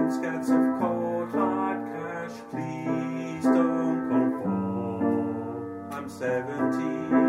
scats of cold hard cash. Please don't call for. I'm 17.